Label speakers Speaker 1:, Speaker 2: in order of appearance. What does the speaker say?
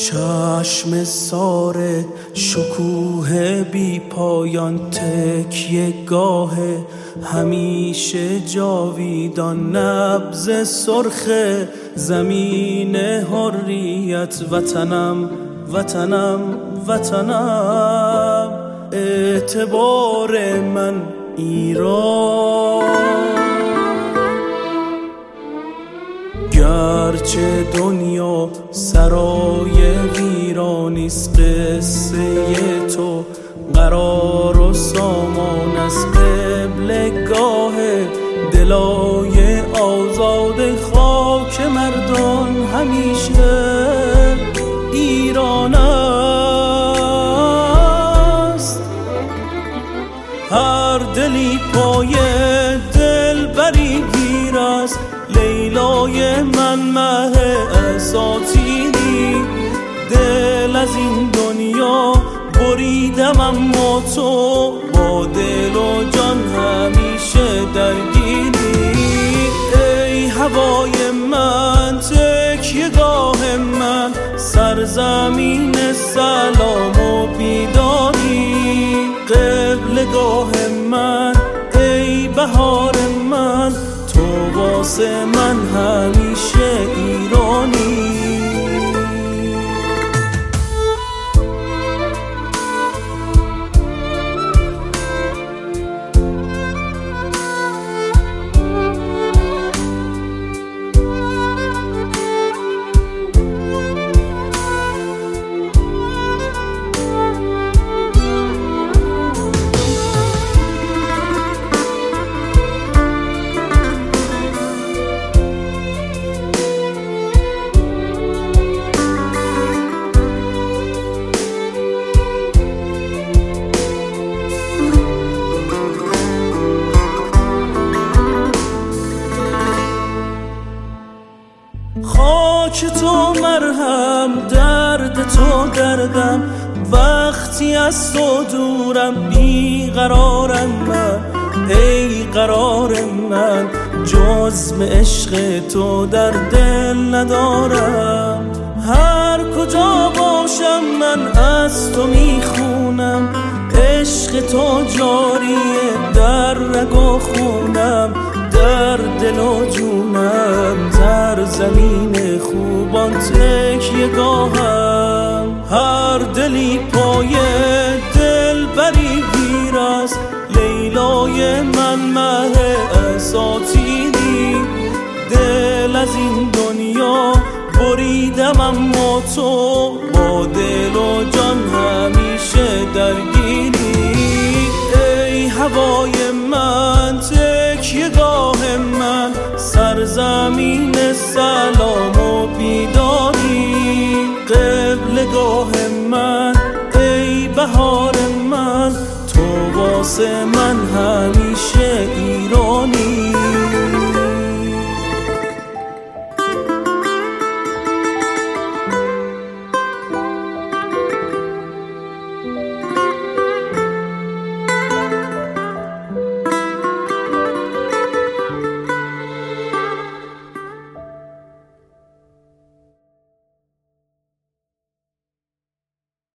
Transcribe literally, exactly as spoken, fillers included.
Speaker 1: چشم ساره شکوه بی پایان، تکیه گاه همیشه جاویدان، نبض سرخ زمین حریت. وطنم وطنم وطنم، اعتبار من ایران. گرچه دنیا سرای ویرانیست، قصه تو قرار و سامان از قبلگاه دلای آزاد خاک مردان همیشه ایران است. هر دلی پای دل بری گیر است، لیلای من مه اساطیری. دل از این دنیا بریدم اما تو با دل و جان همیشه درگیری. ای هوای من، تکیه گاه من، سرزمین سلام و بیداری. قبلگاه من، ای بهار من، تو واسه من همیشه ایرانی. خاک تو مرهم، درد تو دردم، وقتی از تو دورم بیقرارم من. ای قرار من، جزم عشق تو در دل ندارم. هر کجا باشم من از تو میخونم، عشق تو جاریه در رگ و خونم، در دل و جونم، در زمین خوبان تکیه گاهم. هر دلی پای دل بری گیر است، لیلای من مه اساطیری. دل از این دنیا بریدم اما تو با دل و جان همیشه درگیری. ای هوای من، تکیه گاه من، سرزمین سلام و بیداری. قبلگاه من، ای بهار من، تو واسه من همیشه